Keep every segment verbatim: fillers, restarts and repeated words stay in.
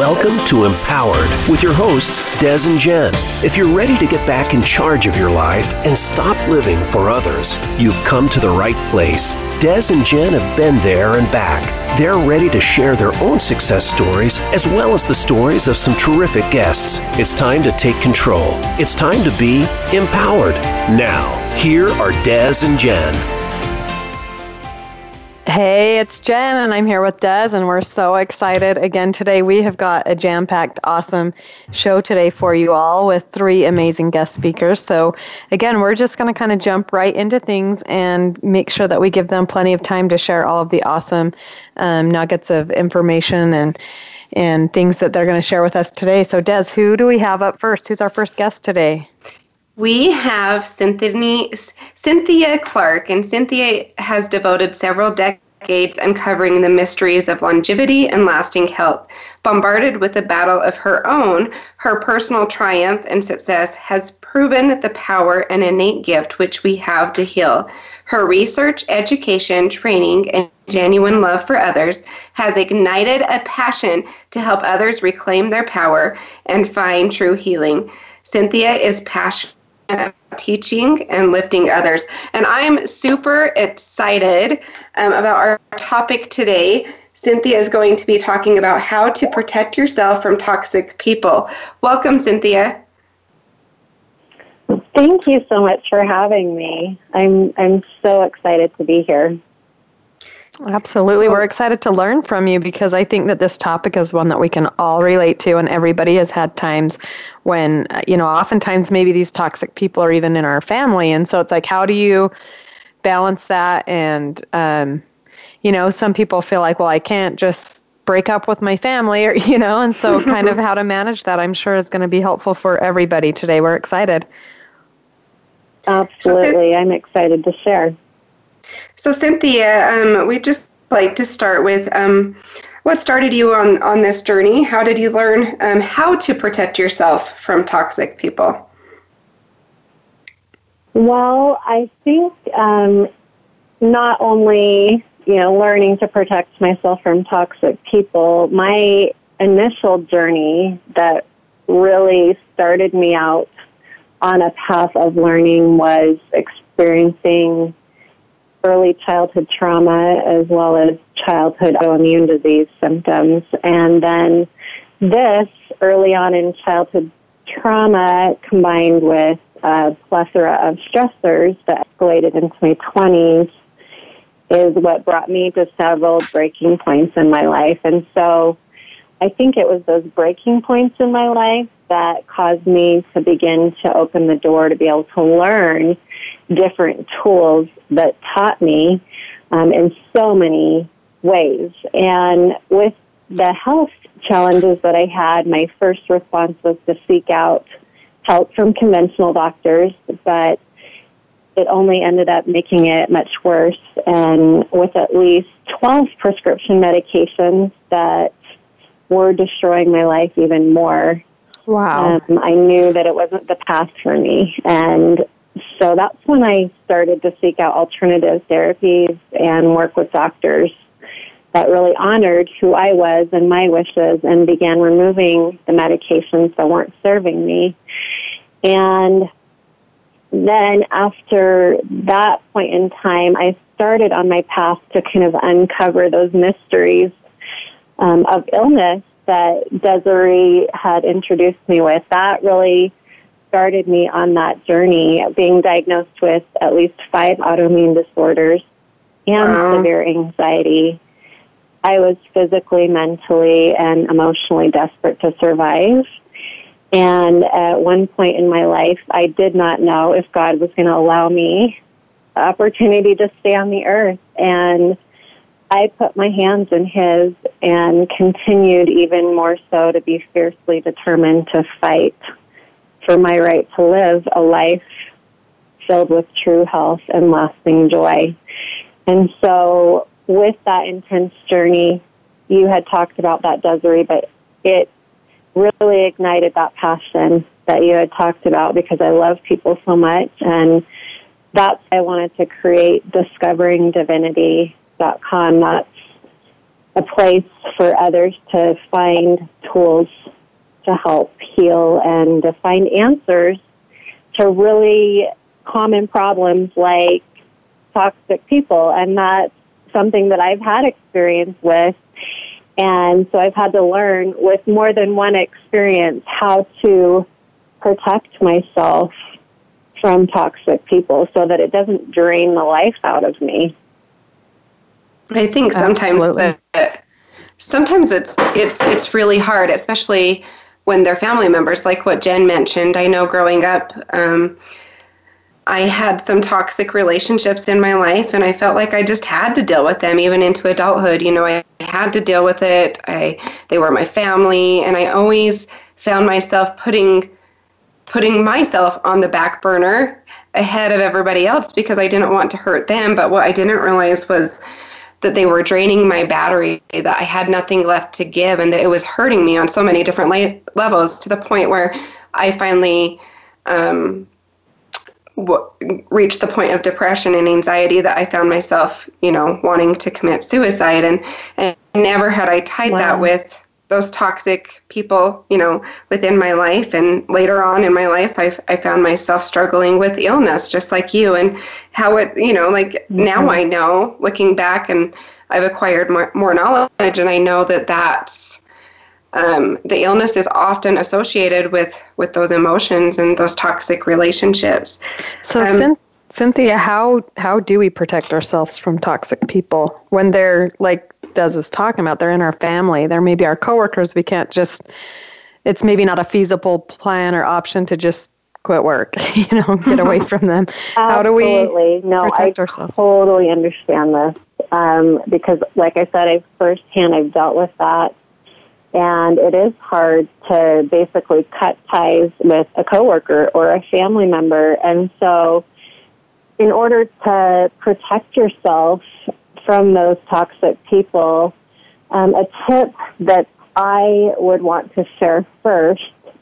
Welcome to Empowered with your hosts, Des and Jen. If you're ready to get back in charge of your life and stop living for others, you've come to the right place. Des and Jen have been there and back. They're ready to share their own success stories as well as the stories of some terrific guests. It's time to take control. It's time to be empowered. Now, here are Des and Jen. Hey, it's Jen, and I'm here with Des, and we're so excited. Again, today we have got a jam-packed, awesome show today for you all with three amazing guest speakers. So, again, we're just going to kind of jump right into things and make sure that we give them plenty of time to share all of the awesome um, nuggets of information and and things that they're going to share with us today. So, Des, who do we have up first? Who's our first guest today? We have Cynthia, Cynthia Clark, and Cynthia has devoted several decades uncovering the mysteries of longevity and lasting health. Bombarded with a battle of her own, her personal triumph and success has proven the power and innate gift which we have to heal. Her research, education, training, and genuine love for others has ignited a passion to help others reclaim their power and find true healing. Cynthia is passionate teaching and lifting others. And I'm super excited um, about our topic today. Cynthia is going to be talking about how to protect yourself from toxic people. Welcome, Cynthia. Thank you so much for having me. I'm I'm so excited to be here. Absolutely. We're excited to learn from you because I think that this topic is one that we can all relate to, and everybody has had times when, you know, oftentimes maybe these toxic people are even in our family. And so it's like, how do you balance that? And, um, you know, some people feel like, well, I can't just break up with my family, or, you know, and so kind of how to manage that, I'm sure is going to be helpful for everybody today. We're excited. Absolutely. I'm excited to share. So, Cynthia, um, we'd just like to start with um, what started you on, on this journey? How did you learn um, how to protect yourself from toxic people? Well, I think um, not only, you know, learning to protect myself from toxic people, my initial journey that really started me out on a path of learning was experiencing early childhood trauma as well as childhood autoimmune disease symptoms. And then this early on in childhood trauma combined with a plethora of stressors that escalated into my twenties is what brought me to several breaking points in my life. And so I think it was those breaking points in my life that caused me to begin to open the door to be able to learn different tools that taught me um, in so many ways. And with the health challenges that I had, my first response was to seek out help from conventional doctors, but it only ended up making it much worse. And with at least twelve prescription medications that were destroying my life even more. Wow. Um, I knew that it wasn't the path for me. And so that's when I started to seek out alternative therapies and work with doctors that really honored who I was and my wishes and began removing the medications that weren't serving me. And then after that point in time, I started on my path to kind of uncover those mysteries um, of illness that Desiree had introduced me with. That really started me on that journey, being diagnosed with at least five autoimmune disorders and wow. severe anxiety. I was physically, mentally, and emotionally desperate to survive. And at one point in my life, I did not know if God was going to allow me the opportunity to stay on the earth. And I put my hands in His and continued even more so to be fiercely determined to fight for my right to live a life filled with true health and lasting joy. And so with that intense journey, you had talked about that, Desiree, but it really ignited that passion that you had talked about because I love people so much. And that's why I wanted to create discovering divinity dot com. That's a place for others to find tools to help heal and to find answers to really common problems like toxic people. And that's something that I've had experience with. And so I've had to learn with more than one experience how to protect myself from toxic people so that it doesn't drain the life out of me. I think sometimes that sometimes it's it's it's really hard, especially when they're family members, like what Jen mentioned. I know growing up, um, I had some toxic relationships in my life, and I felt like I just had to deal with them, even into adulthood. You know, I had to deal with it. I they were my family, and I always found myself putting putting myself on the back burner ahead of everybody else because I didn't want to hurt them. But what I didn't realize was that they were draining my battery, that I had nothing left to give, and that it was hurting me on so many different la- levels to the point where I finally um, w- reached the point of depression and anxiety that I found myself, you know, wanting to commit suicide. And, and never had I tied wow. that with those toxic people, you know, within my life. And later on in my life, I, I found myself struggling with illness, just like you, and how it, you know, like mm-hmm. now I know, looking back, and I've acquired more, more knowledge, and I know that that's, um, the illness is often associated with, with those emotions and those toxic relationships. So um, Cyn- Cynthia, how, how do we protect ourselves from toxic people when they're like, Des is talking about, they're in our family, they're maybe our coworkers? We can't just, it's maybe not a feasible plan or option to just quit work, you know, get away from them. How do we no, protect I ourselves? Totally understand this um, because, like I said, I firsthand I've dealt with that, and it is hard to basically cut ties with a coworker or a family member. And so, in order to protect yourself from those toxic people, um, a tip that I would want to share first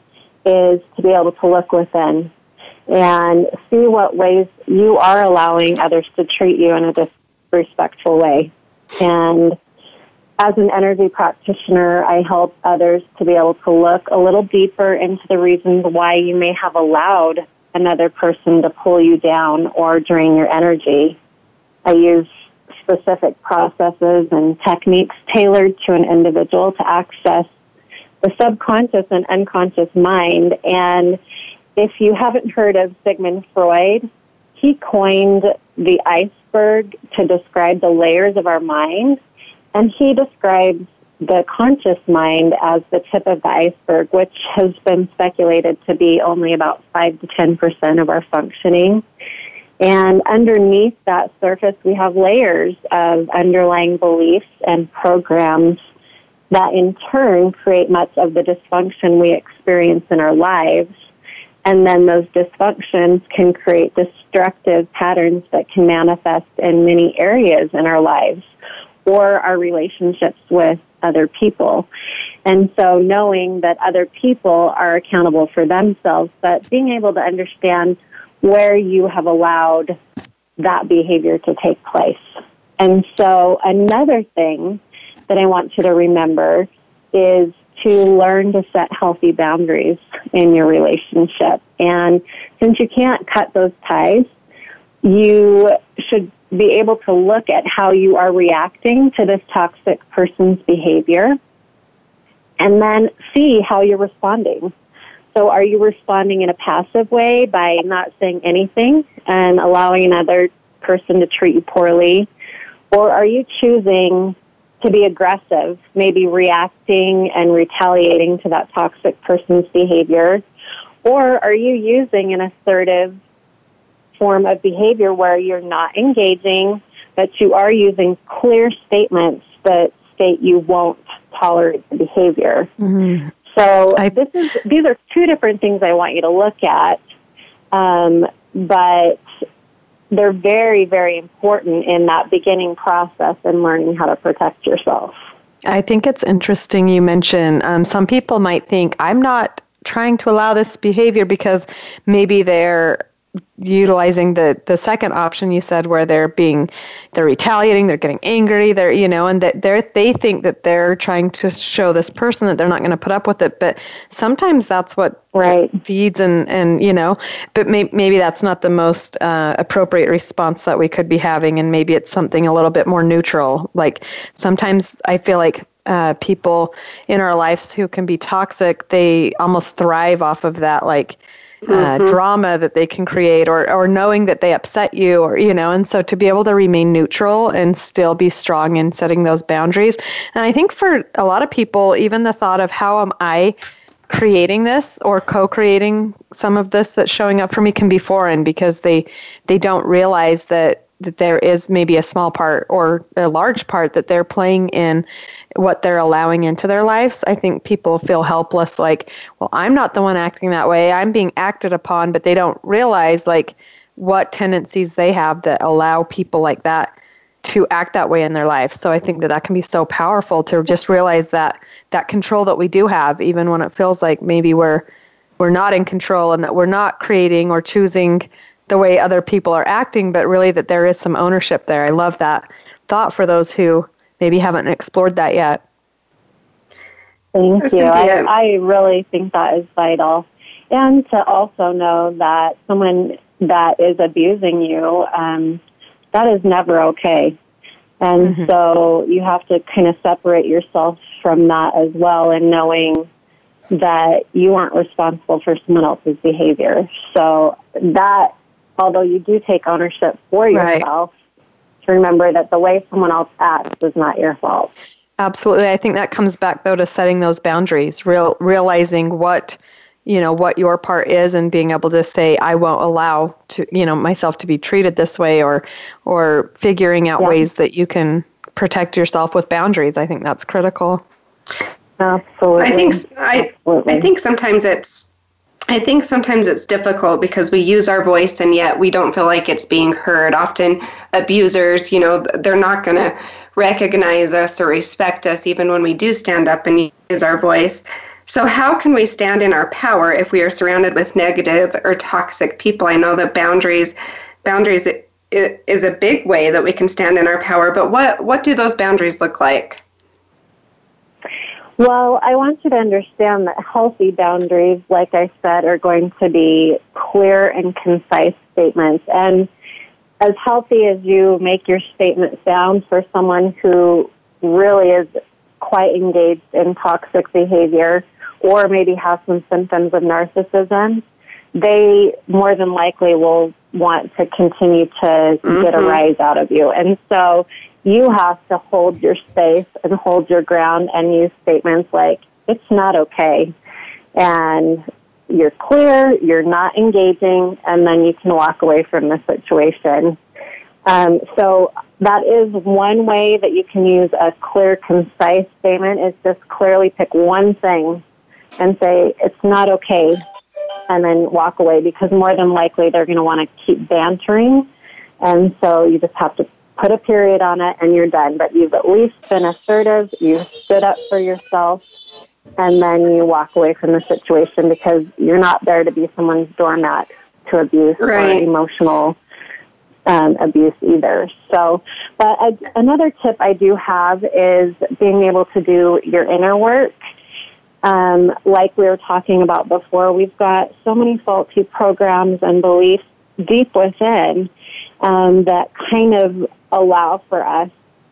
is to be able to look within and see what ways you are allowing others to treat you in a disrespectful way. And as an energy practitioner, I help others to be able to look a little deeper into the reasons why you may have allowed another person to pull you down or drain your energy. I use specific processes and techniques tailored to an individual to access the subconscious and unconscious mind. And if you haven't heard of Sigmund Freud, he coined the iceberg to describe the layers of our mind. And he describes the conscious mind as the tip of the iceberg, which has been speculated to be only about five to ten percent of our functioning. And underneath that surface, we have layers of underlying beliefs and programs that in turn create much of the dysfunction we experience in our lives. And then those dysfunctions can create destructive patterns that can manifest in many areas in our lives or our relationships with other people. And so knowing that other people are accountable for themselves, but being able to understand where you have allowed that behavior to take place. And so another thing that I want you to remember is to learn to set healthy boundaries in your relationship. And since you can't cut those ties, you should be able to look at how you are reacting to this toxic person's behavior and then see how you're responding. So are you responding in a passive way by not saying anything and allowing another person to treat you poorly? Or are you choosing to be aggressive, maybe reacting and retaliating to that toxic person's behavior? Or are you using an assertive form of behavior where you're not engaging, but you are using clear statements that state you won't tolerate the behavior? Mm-hmm. So I, this is these are two different things I want you to look at, um, but they're very, very important in that beginning process and learning how to protect yourself. I think it's interesting you mention um, some people might think, I'm not trying to allow this behavior because maybe they're utilizing the the second option you said, where they're being they're retaliating, they're getting angry, they're you know and that they're they think that they're trying to show this person that they're not going to put up with it, but sometimes that's what right. feeds and and you know but may, maybe that's not the most uh, appropriate response that we could be having, and maybe it's something a little bit more neutral. Like sometimes I feel like uh, people in our lives who can be toxic, they almost thrive off of that, like Uh, mm-hmm. drama that they can create, or or knowing that they upset you, or you know and so to be able to remain neutral and still be strong in setting those boundaries. And I think for a lot of people, even the thought of how am I creating this or co-creating some of this that's showing up for me can be foreign, because they they don't realize that that there is maybe a small part or a large part that they're playing in what they're allowing into their lives. I think people feel helpless, like, well, I'm not the one acting that way, I'm being acted upon, but they don't realize like what tendencies they have that allow people like that to act that way in their life. So I think that that can be so powerful to just realize that that control that we do have, even when it feels like maybe we're we're not in control and that we're not creating or choosing the way other people are acting, but really that there is some ownership there. I love that thought for those who maybe haven't explored that yet. Thank you. I, I really think that is vital. And to also know that someone that is abusing you, um, that is never okay. And mm-hmm. so you have to kind of separate yourself from that as well, and knowing that you aren't responsible for someone else's behavior. So that, although you do take ownership for yourself, right, to remember that the way someone else acts is not your fault. Absolutely. I think that comes back, though, to setting those boundaries, real, realizing what, you know, what your part is, and being able to say, I won't allow to, you know, myself to be treated this way, or, or figuring out yeah. ways that you can protect yourself with boundaries. I think that's critical. Absolutely. I think, I, I think sometimes it's, I think sometimes it's difficult because we use our voice and yet we don't feel like it's being heard. Often abusers, you know, they're not going to recognize us or respect us even when we do stand up and use our voice. So how can we stand in our power if we are surrounded with negative or toxic people? I know that boundaries, boundaries is a big way that we can stand in our power, but what, what do those boundaries look like? Well, I want you to understand that healthy boundaries, like I said, are going to be clear and concise statements. And as healthy as you make your statement sound for someone who really is quite engaged in toxic behavior or maybe has some symptoms of narcissism, they more than likely will want to continue to mm-hmm. get a rise out of you. And so you have to hold your space and hold your ground and use statements like, it's not okay. And you're clear, you're not engaging, and then you can walk away from the situation. Um, so that is one way that you can use a clear, concise statement, is just clearly pick one thing and say, it's not okay, and then walk away, because more than likely they're going to want to keep bantering. And so you just have to put a period on it and you're done. But you've at least been assertive, you've stood up for yourself, and then you walk away from the situation, because you're not there to be someone's doormat to abuse right. or emotional um, abuse either. So, but I, another tip I do have is being able to do your inner work. Um, like we were talking about before, we've got so many faulty programs and beliefs deep within um, that kind of allow for us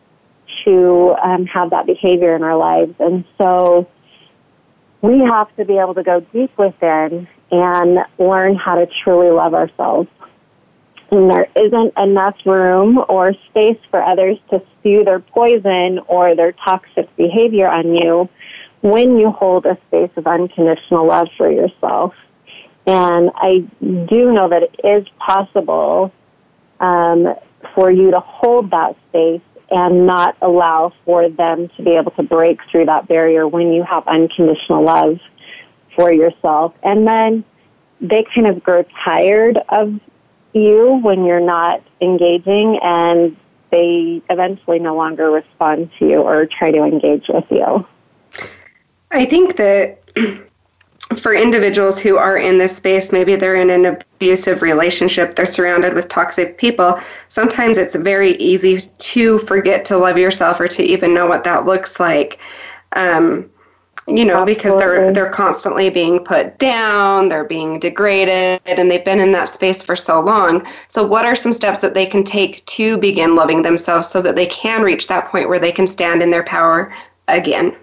to um, have that behavior in our lives. And so we have to be able to go deep within and learn how to truly love ourselves. And there isn't enough room or space for others to spew their poison or their toxic behavior on you when you hold a space of unconditional love for yourself. And I do know that it is possible um, for you to hold that space and not allow for them to be able to break through that barrier when you have unconditional love for yourself. And then they kind of grow tired of you when you're not engaging, and they eventually no longer respond to you or try to engage with you. I think that for individuals who are in this space, maybe they're in an abusive relationship, they're surrounded with toxic people, sometimes it's very easy to forget to love yourself or to even know what that looks like. Um, you know, Absolutely. Because they're they're constantly being put down, they're being degraded, and they've been in that space for so long. So what are some steps that they can take to begin loving themselves so that they can reach that point where they can stand in their power again?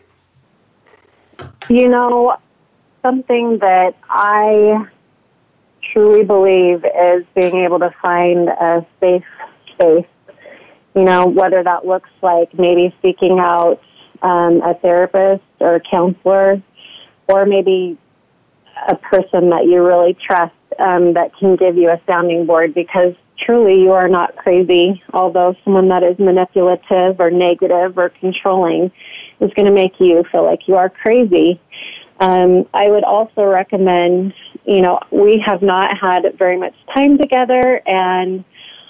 You know, something that I truly believe is being able to find a safe space, you know, whether that looks like maybe seeking out um, a therapist or a counselor, or maybe a person that you really trust um, that can give you a sounding board, because truly you are not crazy, although someone that is manipulative or negative or controlling is going to make you feel like you are crazy. Um, I would also recommend, you know, we have not had very much time together, and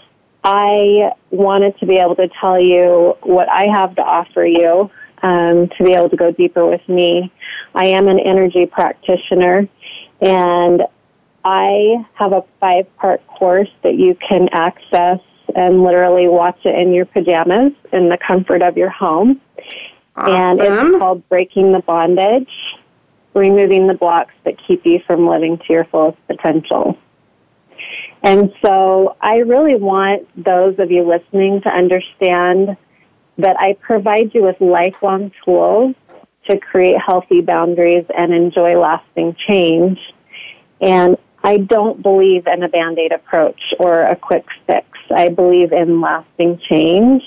I wanted to be able to tell you what I have to offer you, um, to be able to go deeper with me. I am an energy practitioner, and I have a five-part course that you can access and literally watch it in your pajamas in the comfort of your home. Awesome. And it's called Breaking the Bondage, Removing the Blocks That Keep You from Living to Your Fullest Potential. And so I really want those of you listening to understand that I provide you with lifelong tools to create healthy boundaries and enjoy lasting change. And I don't believe in a Band-Aid approach or a quick fix. I believe in lasting change.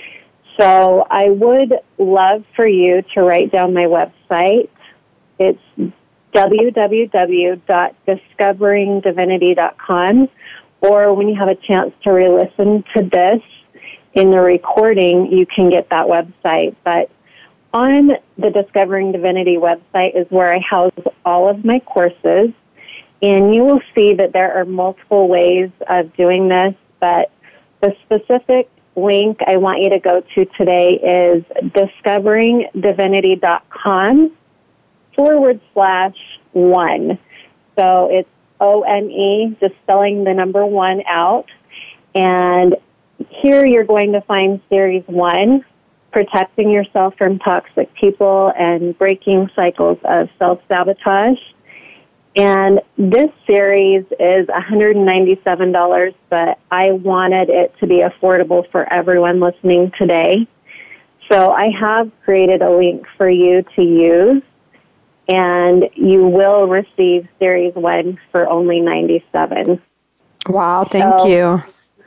So I would love for you to write down my website. It's w w w dot discovering divinity dot com, or when you have a chance to re-listen to this in the recording, you can get that website. But on the Discovering Divinity website is where I house all of my courses, and you will see that there are multiple ways of doing this, but the specific link I want you to go to today is discovering divinity dot com forward slash one. So it's O N E, just spelling the number one out. And here you're going to find series one, protecting yourself from toxic people and breaking cycles of self-sabotage. And this series is one hundred ninety-seven dollars, but I wanted it to be affordable for everyone listening today. So I have created a link for you to use, and you will receive series one for only ninety-seven dollars. Wow, thank so, you.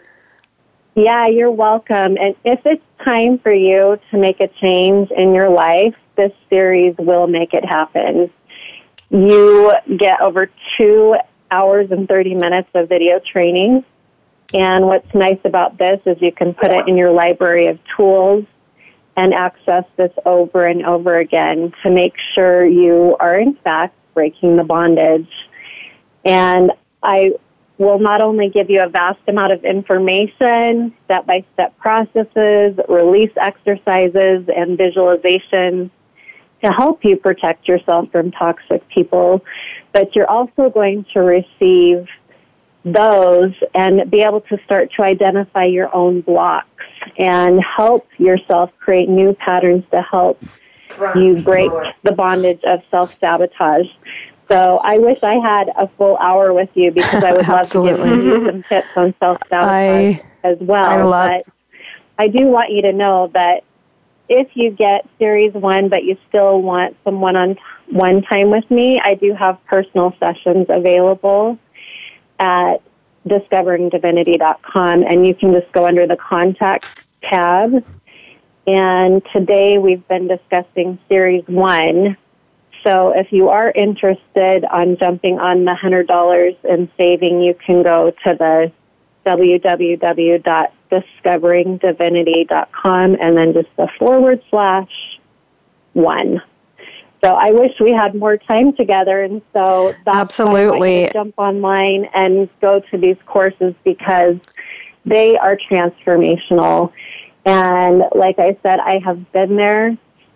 Yeah, you're welcome. And if it's time for you to make a change in your life, this series will make it happen. You get over two hours and thirty minutes of video training. And what's nice about this is you can put it in your library of tools and access this over and over again to make sure you are, in fact, breaking the bondage. And I will not only give you a vast amount of information, step-by-step processes, release exercises, and visualizations to help you protect yourself from toxic people, but you're also going to receive those and be able to start to identify your own blocks and help yourself create new patterns to help you break the bondage of self-sabotage. So I wish I had a full hour with you, because I would love to give you some tips on self-sabotage I, as well. I love but I do want you to know that if you get series one, but you still want some one-on-one time with me, I do have personal sessions available at discovering divinity dot com, and you can just go under the contact tab. And today we've been discussing series one. So if you are interested on jumping on the one hundred dollars and saving, you can go to the w w w dot discovering divinity dot com and then just the forward slash one. So I wish we had more time together, and so that's Absolutely. why I want you to jump online and go to these courses, because they are transformational. And like I said, I have been there,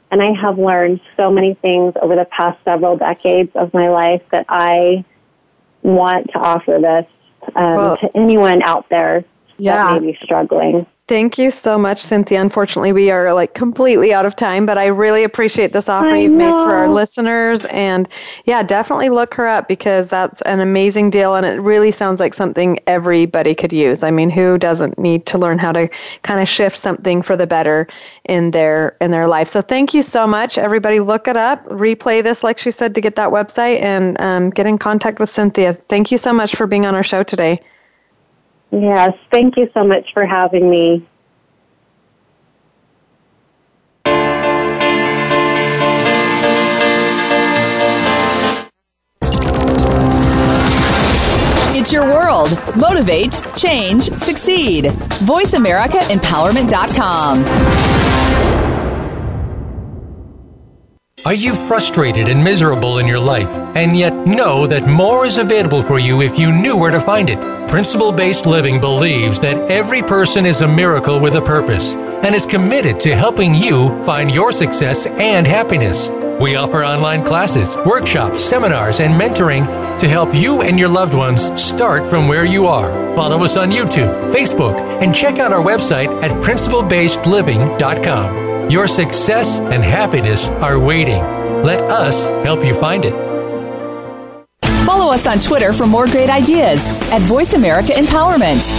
And I have learned so many things over the past several decades of my life that I want to offer this um, well, to anyone out there yeah. that may be struggling. Thank you so much, Cynthia. Unfortunately, we are like completely out of time, but I really appreciate this offer I you've know. made for our listeners. And yeah, definitely look her up because that's an amazing deal. And it really sounds like something everybody could use. I mean, who doesn't need to learn how to kind of shift something for the better in their in their life? So thank you so much. Everybody look it up, replay this, like she said, to get that website and um, get in contact with Cynthia. Thank you so much for being on our show today. Yes, thank you so much for having me. It's your world. Motivate, change, succeed. voice america empowerment dot com. Are you frustrated and miserable in your life, and yet know that more is available for you if you knew where to find it? Principle-Based Living believes that every person is a miracle with a purpose and is committed to helping you find your success and happiness. We offer online classes, workshops, seminars, and mentoring to help you and your loved ones start from where you are. Follow us on YouTube, Facebook, and check out our website at principle based living dot com. Your success and happiness are waiting. Let us help you find it. Follow us on Twitter for more great ideas at Voice America Empowerment.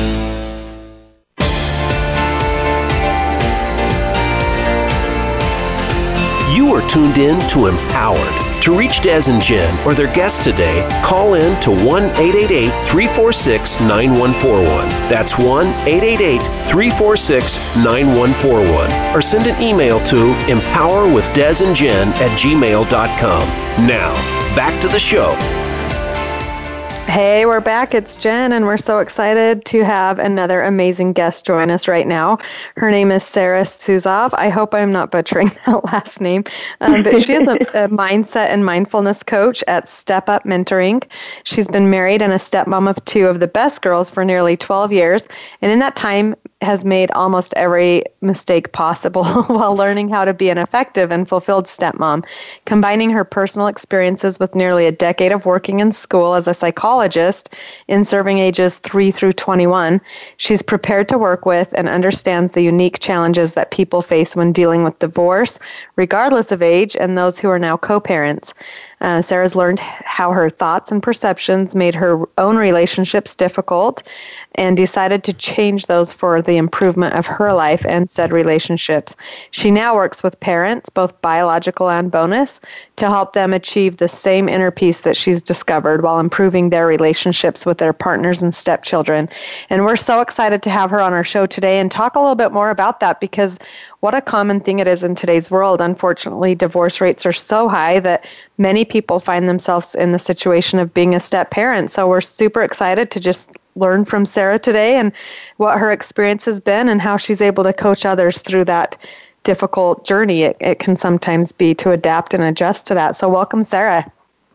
You are tuned in to Empowered. To reach Des and Jen or their guest today, call in to one eight eight eight, three four six, nine one four one. That's one eight eight eight, three four six, nine one four one. Or send an email to empowerwithdesanjen at gmail dot com. Now, back to the show. Hey, we're back. It's Jen, and we're so excited to have another amazing guest join us right now. Her name is Sarah Suzov. I hope I'm not butchering that last name, um, but she is a, a mindset and mindfulness coach at Step Up Mentoring. She's been married and a stepmom of two of the best girls for nearly twelve years, and in that time has made almost every mistake possible while learning how to be an effective and fulfilled stepmom, combining her personal experiences with nearly a decade of working in school as a psychologist in serving ages three through twenty-one. She's prepared to work with and understands the unique challenges that people face when dealing with divorce, regardless of age, and those who are now co-parents. Uh, Sarah's learned how her thoughts and perceptions made her own relationships difficult and decided to change those for the improvement of her life and said relationships. She now works with parents, both biological and bonus, to help them achieve the same inner peace that she's discovered while improving their relationships with their partners and stepchildren. And we're so excited to have her on our show today and talk a little bit more about that, because what a common thing it is in today's world. Unfortunately, divorce rates are so high that many people find themselves in the situation of being a step parent. So we're super excited to just learn from Sarah today and what her experience has been and how she's able to coach others through that difficult journey it, it can sometimes be to adapt and adjust to that. So welcome, Sarah.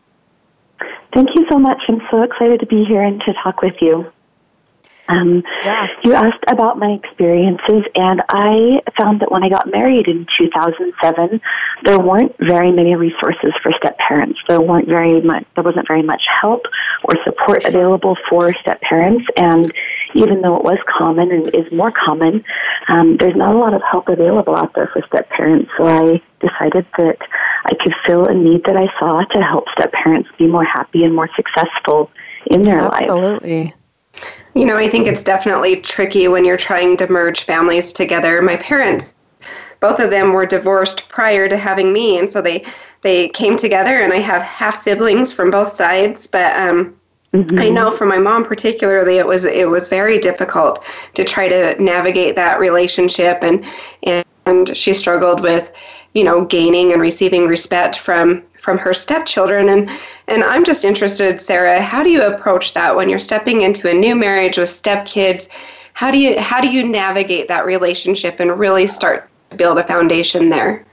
Thank you so much. I'm so excited to be here and to talk with you. Um, yeah. You asked about my experiences, and I found that when I got married in two thousand seven, there weren't very many resources for step parents. There weren't very much. There wasn't very much help or support available for step parents, and even though it was common and is more common, um, there's not a lot of help available out there for step parents. So I decided that I could fill a need that I saw to help step parents be more happy and more successful in their lives. Absolutely. You know, I think it's definitely tricky when you're trying to merge families together. My parents, both of them were divorced prior to having me, and so they, they came together, and I have half siblings from both sides, but um, mm-hmm. I know for my mom particularly, it was it was very difficult to try to navigate that relationship, and and, and she struggled with, you know, gaining and receiving respect from from her stepchildren. And, and I'm just interested, Sarah, how do you approach that when you're stepping into a new marriage with stepkids? How do you, how do you navigate that relationship and really start to build a foundation there?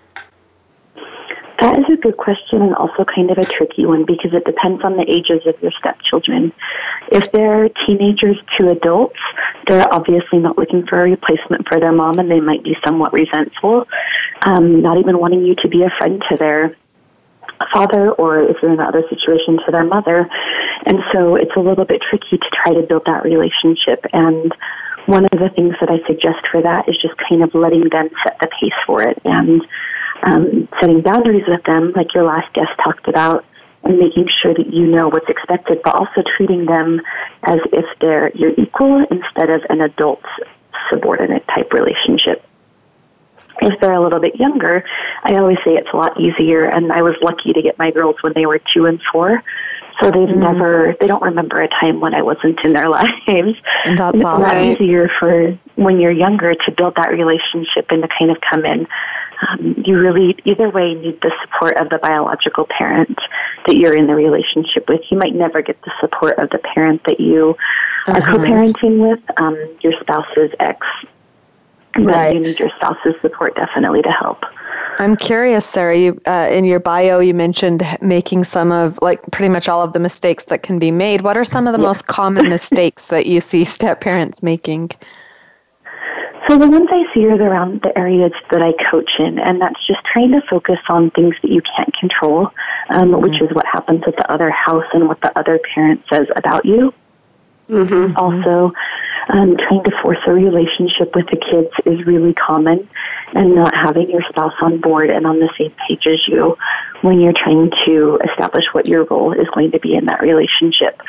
That is a good question, and also kind of a tricky one, because it depends on the ages of your stepchildren. If they're teenagers to adults, they're obviously not looking for a replacement for their mom, and they might be somewhat resentful. um, not even wanting you to be a friend to their father, or if you're in the other situation, to their mother. And so it's a little bit tricky to try to build that relationship. And one of the things that I suggest for that is just kind of letting them set the pace for it, and um, setting boundaries with them, like your last guest talked about, and making sure that you know what's expected, but also treating them as if they're your equal instead of an adult subordinate type relationship. If they're a little bit younger, I always say it's a lot easier, and I was lucky to get my girls when they were two and four, so they've mm-hmm. never, they don't remember a time when I wasn't in their lives. And that's it's all a lot right. easier for when you're younger to build that relationship and to kind of come in. Um, you really, either way, need the support of the biological parent that you're in the relationship with. You might never get the support of the parent that you uh-huh. are co-parenting with, um, your spouse's ex. But right. you need your spouse's support definitely to help. I'm curious, Sarah, you, uh, in your bio, you mentioned making some of, like, pretty much all of the mistakes that can be made. What are some of the yes. most common mistakes that you see step-parents making? So the ones I see are around the areas that I coach in, and that's just trying to focus on things that you can't control, um, mm-hmm. which is what happens at the other house and what the other parent says about you. Mm-hmm. Also, um, trying to force a relationship with the kids is really common, and not having your spouse on board and on the same page as you when you're trying to establish what your role is going to be in that relationship.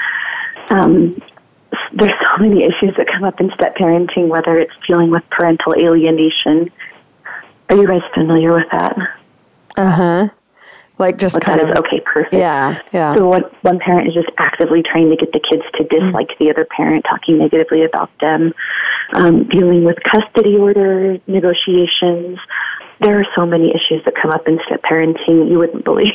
Um, there's so many issues that come up in step parenting, whether it's dealing with parental alienation. Are you guys familiar with that? Uh-huh. Like just what kind that of, is, okay, perfect. Yeah, yeah. So what, one parent is just actively trying to get the kids to dislike mm-hmm. the other parent, talking negatively about them, um, dealing with custody order negotiations. There are so many issues that come up in step parenting. You wouldn't believe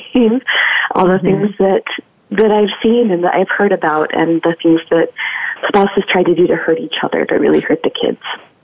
all the mm-hmm. things that that I've seen and that I've heard about, and the things that spouses try to do to hurt each other to really hurt the kids.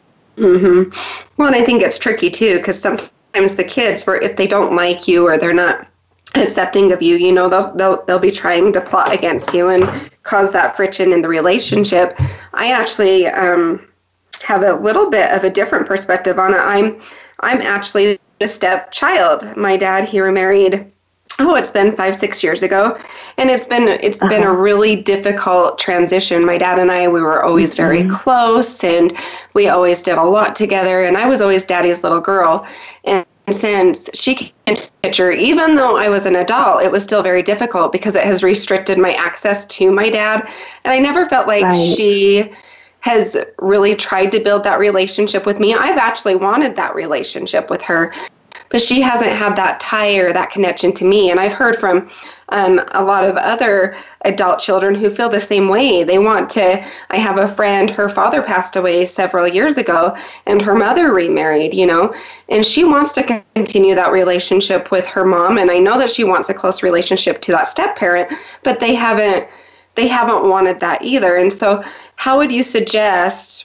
Mm-hmm. Well, and I think it's tricky too, because sometimes the kids, where if they don't like you or they're not accepting of you, you know, they'll, they'll they'll be trying to plot against you and cause that friction in the relationship. I actually um, have a little bit of a different perspective on it. I'm I'm actually a stepchild. My dad, he remarried, oh, it's been five, six years ago, and it's been it's uh-huh. been a really difficult transition. My dad and I, we were always mm-hmm. very close, and we always did a lot together. And I was always Daddy's little girl, and since she came into the picture, even though I was an adult, it was still very difficult because it has restricted my access to my dad. And I never felt like right. she has really tried to build that relationship with me. I've actually wanted that relationship with her, but she hasn't had that tie or that connection to me. And I've heard from um, a lot of other adult children who feel the same way. They want to, I have a friend, her father passed away several years ago, and her mother remarried, you know, and she wants to continue that relationship with her mom. And I know that she wants a close relationship to that step parent, but they haven't, they haven't wanted that either. And so how would you suggest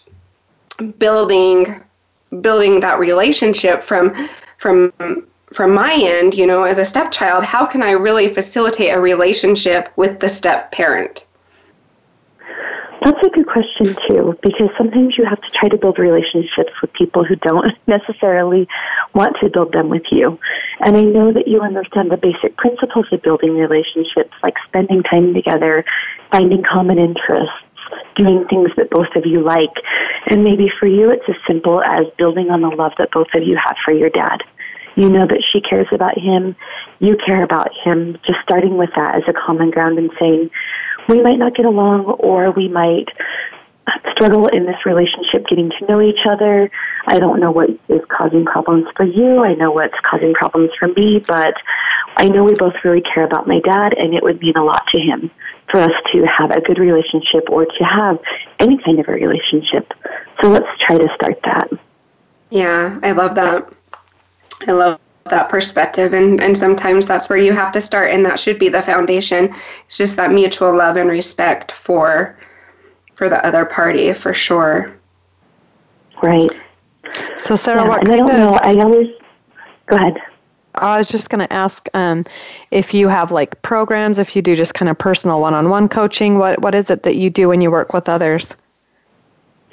building, building that relationship from, from, from my end, you know, as a stepchild? How can I really facilitate a relationship with the step parent? That's a good question, too, because sometimes you have to try to build relationships with people who don't necessarily want to build them with you. And I know that you understand the basic principles of building relationships, like spending time together, finding common interests, doing things that both of you like. And maybe for you, it's as simple as building on the love that both of you have for your dad. You know that she cares about him, you care about him, just starting with that as a common ground and saying, we might not get along, or we might struggle in this relationship getting to know each other. I don't know what is causing problems for you. I know what's causing problems for me, but I know we both really care about my dad, and it would mean a lot to him for us to have a good relationship or to have any kind of a relationship. So let's try to start that. Yeah, I love that. I love that perspective, and, and sometimes that's where you have to start, and that should be the foundation. It's just that mutual love and respect for for the other party, for sure. Right. So Sarah, yeah, what and kind I don't of, know, I always, go ahead. I was just going to ask um, if you have like programs, if you do just kind of personal one-on-one coaching, what what is it that you do when you work with others?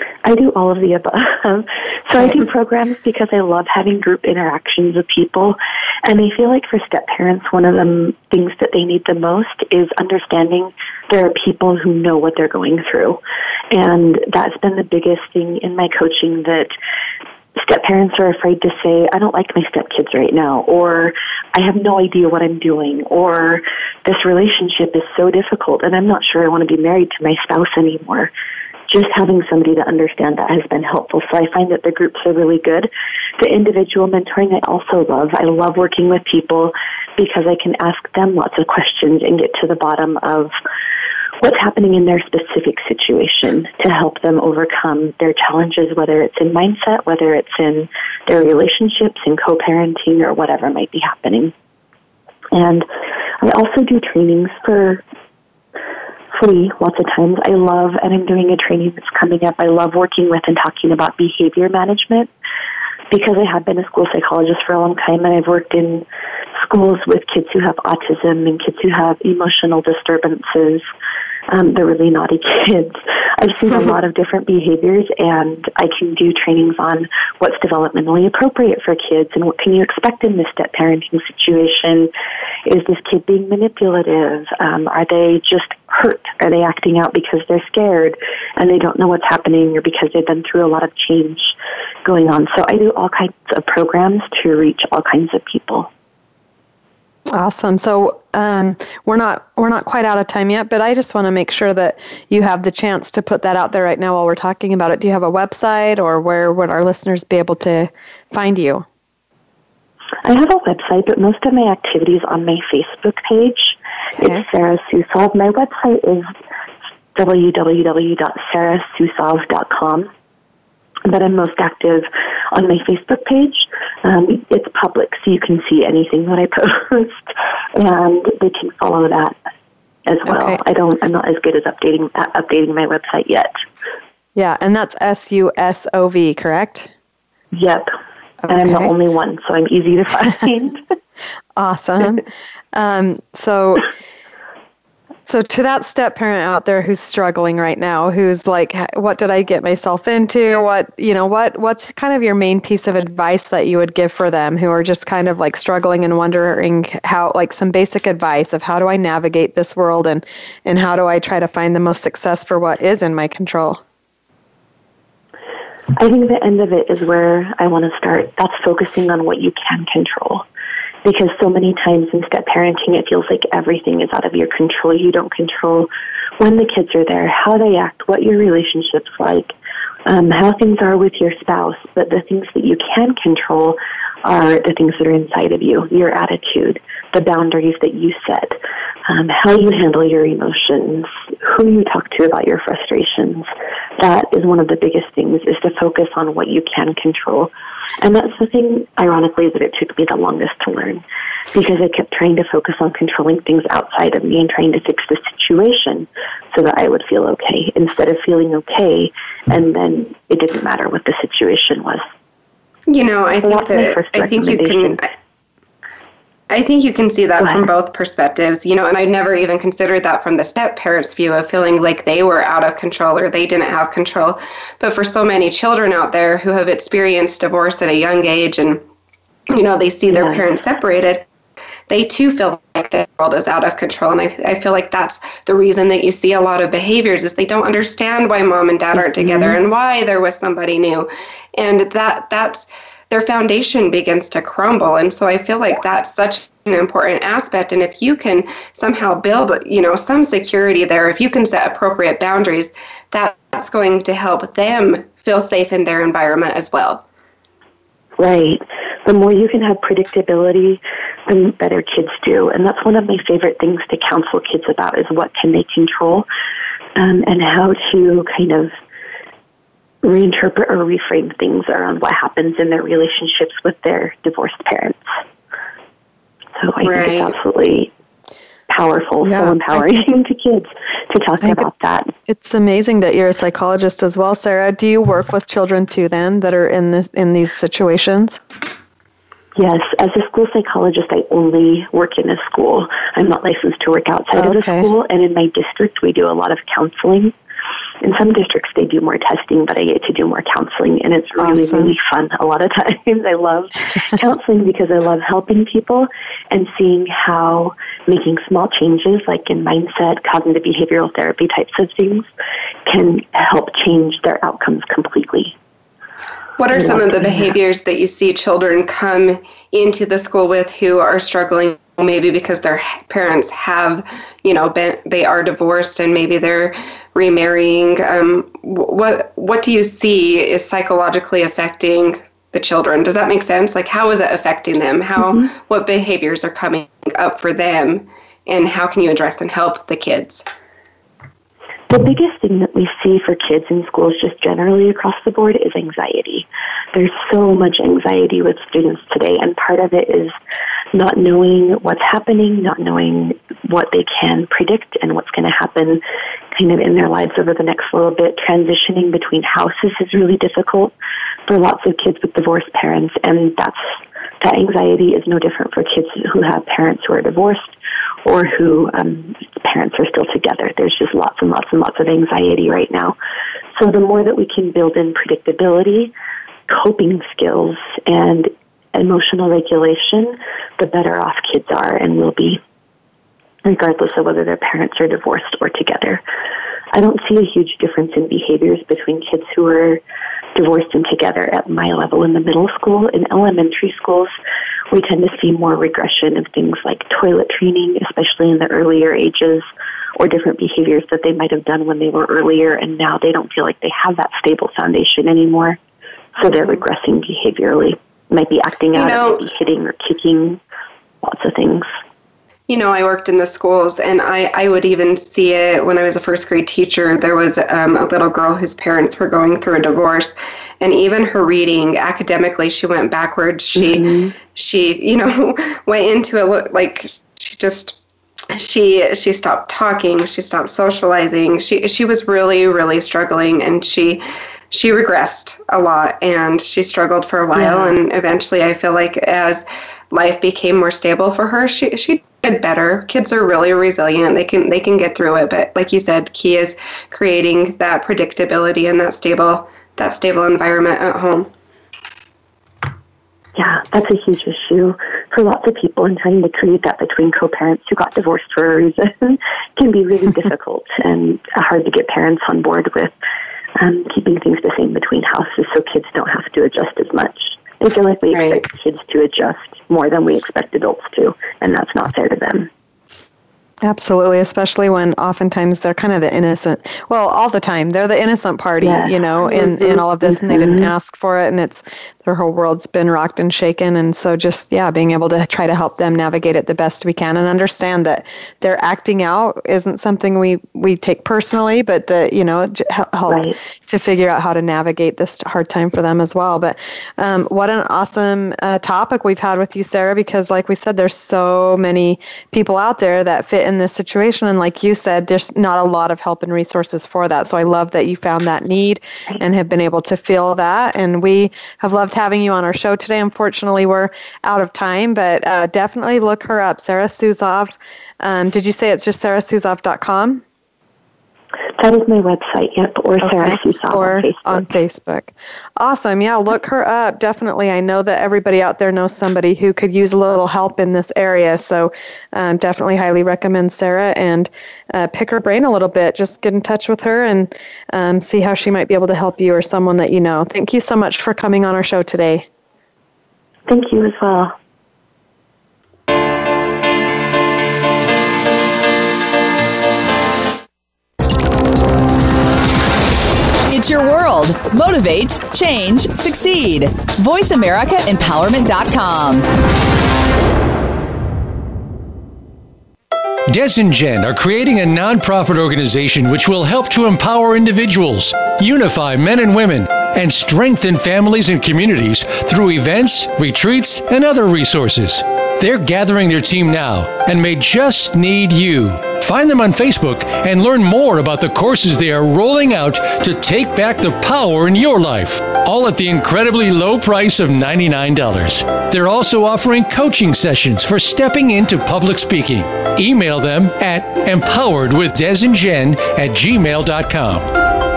I do all of the above. So I do programs because I love having group interactions with people. And I feel like for step parents, one of the things that they need the most is understanding there are people who know what they're going through. And that's been the biggest thing in my coaching, that step parents are afraid to say, I don't like my stepkids right now, or I have no idea what I'm doing, or this relationship is so difficult and I'm not sure I want to be married to my spouse anymore. Just having somebody to understand that has been helpful. So I find that the groups are really good. The individual mentoring I also love. I love working with people because I can ask them lots of questions and get to the bottom of what's happening in their specific situation to help them overcome their challenges, whether it's in mindset, whether it's in their relationships, in co-parenting, or whatever might be happening. And I also do trainings for free lots of times. I love, and I'm doing a training that's coming up, I love working with and talking about behavior management because I have been a school psychologist for a long time, and I've worked in schools with kids who have autism and kids who have emotional disturbances. Um, the really naughty kids. I've seen a lot of different behaviors, and I can do trainings on what's developmentally appropriate for kids and what can you expect in this step parenting situation. Is this kid being manipulative? Um, are they just hurt? Are they acting out because they're scared and they don't know what's happening, or because they've been through a lot of change going on? So I do all kinds of programs to reach all kinds of people. Awesome. So um, we're not we're not quite out of time yet, but I just want to make sure that you have the chance to put that out there right now while we're talking about it. Do you have a website, or where would our listeners be able to find you? I have a website, but most of my activities on my Facebook page. Okay. It's Sarah Susolve. My website is w w w dot sarah susolve dot com. But I'm most active on my Facebook page. Um, it's public, so you can see anything that I post, and they can follow that as well. Okay. I don't. I'm not as good as updating uh, updating my website yet. Yeah, and that's S U S O V, correct? Yep. Okay. And I'm the only one, so I'm easy to find. Awesome. Um, so. So to that step parent out there who's struggling right now, who's like, what did I get myself into? What, you know, what, what's kind of your main piece of advice that you would give for them who are just kind of like struggling and wondering how, like some basic advice of how do I navigate this world, and, and how do I try to find the most success for what is in my control? I think the end of it is where I want to start. That's focusing on what you can control. Because so many times in step parenting, it feels like everything is out of your control. You don't control when the kids are there, how they act, what your relationship's like, um, how things are with your spouse. But the things that you can control are the things that are inside of you, your attitude, the boundaries that you set, um, how you handle your emotions, who you talk to about your frustrations. That is one of the biggest things, is to focus on what you can control. And that's the thing, ironically, that it took me the longest to learn, because I kept trying to focus on controlling things outside of me and trying to fix the situation so that I would feel okay, instead of feeling okay, and then it didn't matter what the situation was. You know, I so think that I think you can. I think you can see that from both perspectives, you know, and I never even considered that from the step parents' view of feeling like they were out of control or they didn't have control. But for so many children out there who have experienced divorce at a young age, and, you know, they see their yeah. parents separated, they too feel like the world is out of control. And I, I feel like that's the reason that you see a lot of behaviors, is they don't understand why mom and dad aren't mm-hmm. together and why they're with somebody new. And that that's their foundation begins to crumble. And so I feel like that's such an important aspect. And if you can somehow build, you know, some security there, if you can set appropriate boundaries, that's going to help them feel safe in their environment as well. Right. The more you can have predictability, the better kids do. And that's one of my favorite things to counsel kids about, is what can they control, um, and how to kind of reinterpret or reframe things around what happens in their relationships with their divorced parents. So I right. think it's absolutely powerful, yeah, so empowering think, to kids to talk about that. It's amazing that you're a psychologist as well, Sarah. Do you work with children too then that are in this in these situations? Yes. As a school psychologist, I only work in a school. I'm not licensed to work outside okay. of the school, and in my district we do a lot of counseling. in some districts they do more testing, but I get to do more counseling, and it's really, awesome. really fun a lot of times. I love counseling because I love helping people and seeing how making small changes, like in mindset, cognitive behavioral therapy types of things, can help change their outcomes completely. What are some of the behaviors that you see children come into the school with who are struggling, maybe because their parents have, you know, been, they are divorced and maybe they're remarrying? Um, what what do you see is psychologically affecting the children? Does that make sense? Like, how is it affecting them? How mm-hmm. what behaviors are coming up for them, and how can you address and help the kids? The biggest thing that we see for kids in schools just generally across the board is anxiety. There's so much anxiety with students today, and part of it is not knowing what's happening, not knowing what they can predict and what's going to happen kind of in their lives over the next little bit. Transitioning between houses is really difficult for lots of kids with divorced parents, and that's that anxiety is no different for kids who have parents who are divorced or who um, parents are still together. There's just lots and lots and lots of anxiety right now. So the more that we can build in predictability, coping skills, and emotional regulation, the better off kids are and will be, regardless of whether their parents are divorced or together. I don't see a huge difference in behaviors between kids who are divorced and together at my level in the middle school. In elementary schools, we tend to see more regression of things like toilet training, especially in the earlier ages, or different behaviors that they might have done when they were earlier, and now they don't feel like they have that stable foundation anymore. So they're regressing behaviorally. Might be acting out, you know, might be hitting or kicking, lots of things. You know, I worked in the schools, and I, I would even see it when I was a first grade teacher. There was um, a little girl whose parents were going through a divorce, and even her reading, academically, she went backwards. She, mm-hmm. she, you know, went into it like she just, she, she stopped talking. She stopped socializing. She, she was really, really struggling, and she, she regressed a lot, and she struggled for a while. Yeah. And eventually, I feel like as life became more stable for her, she, she did better. Kids are really resilient. They can, they can get through it. But like you said, key is creating that predictability and that stable, that stable environment at home. Yeah, that's a huge issue for lots of people, and trying to create that between co-parents who got divorced for a reason can be really difficult and hard to get parents on board with um, keeping things the same between houses so kids don't have to adjust as much. I feel like we right. expect kids to adjust more than we expect adults to, and that's not fair to them. Absolutely, especially when oftentimes they're kind of the innocent, well, all the time, they're the innocent party, yeah. you know, in, mm-hmm. in all of this, and they didn't ask for it, and it's, their whole world's been rocked and shaken, and so just, yeah, being able to try to help them navigate it the best we can, and understand that their acting out isn't something we, we take personally, but that, you know, help right. to figure out how to navigate this hard time for them as well. But um, what an awesome uh, topic we've had with you, Sarah, because like we said, there's so many people out there that fit in this situation, and like you said, there's not a lot of help and resources for that. So I love that you found that need and have been able to fill that, and we have loved having you on our show today. Unfortunately, we're out of time, but uh, definitely look her up, Sarah Suzoff. Um, did you say it's just sarah suzoff dot com? That is my website, yep, or okay. Sarah Suzoff or on Facebook. on Facebook. Awesome. Yeah, look her up. Definitely. I know that everybody out there knows somebody who could use a little help in this area. So um, definitely highly recommend Sarah, and uh, pick her brain a little bit. Just get in touch with her and um, see how she might be able to help you or someone that you know. Thank you so much for coming on our show today. Thank you as well. It's your world. Motivate, change, succeed. voice america empowerment dot com. Des and Jen are creating a nonprofit organization which will help to empower individuals, unify men and women, and strengthen families and communities through events, retreats, and other resources. They're gathering their team now and may just need you. Find them on Facebook and learn more about the courses they are rolling out to take back the power in your life, all at the incredibly low price of ninety-nine dollars. They're also offering coaching sessions for stepping into public speaking. Email them at empowered with Des and Jen at gmail dot com.